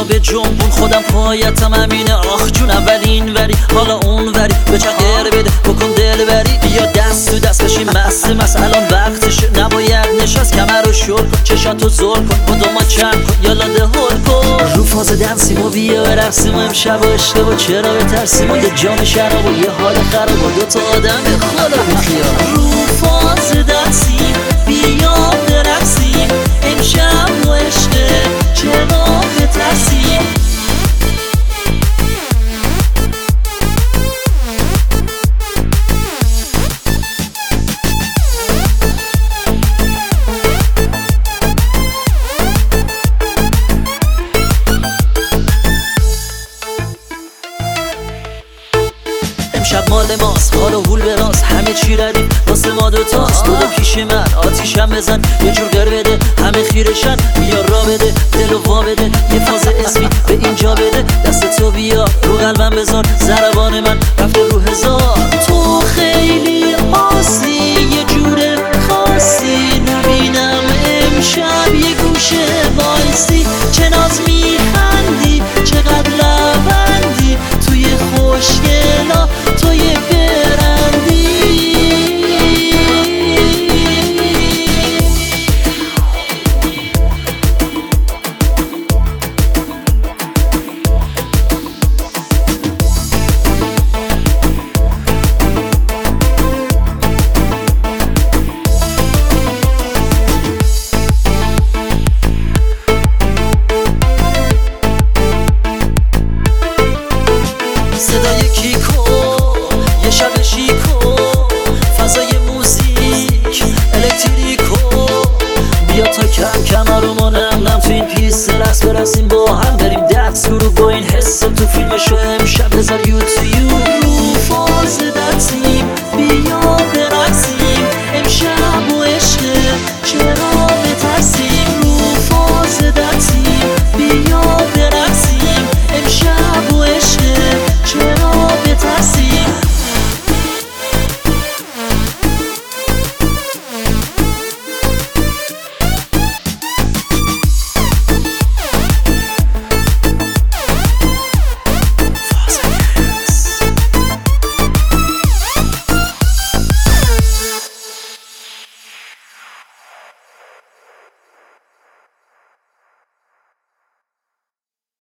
منو به جنبون خودم پایتم همینه. آخ جون اولین وری حالا اون وری به چقدر بده بکن دل بری. بیا دست تو دست بشیم مست الان وقتشه نباید نشست. کمر رو شل کن چشاتو زل کن بدوما چند کن یالا ده هل کن. رو فاز دنسیم و بیا برقصیم و امشب و عشق و چرا بترسیم و یه جام شراب و یه حال خراب و دوتا آدم خدا بیخیال. رو فاز دنسیم بیا برقصیم امشب و عشق چرا بترسیم. امشب مال ماست حال و هول براز همه چی ردیم واسه ما دوتاست. تو پیش من آتیشم بزن یه جور گر بده همه خیرشن. بیا را بده دلو وا بده یه فاز اسمی به اینجا بده. دست تو بیا رو قلبم بذار ضربان من رفته رو هزار. تو خیلی آسی یه جور خاصی نبینم امشب یه گوشه وایسی. چه ناز میخندی چقدر لبندی توی خوشگلا توی برندی. صدای کیکو یه شب شیکو فضای موزیک الکتریکو. بیا تا کم کم آرومانم تو این پیست رقص برسیم با هم بریم دست رو با این حسم تو فیلمشو امشب بذار یو تو یو. رو فاز دستیم بیا برقصیم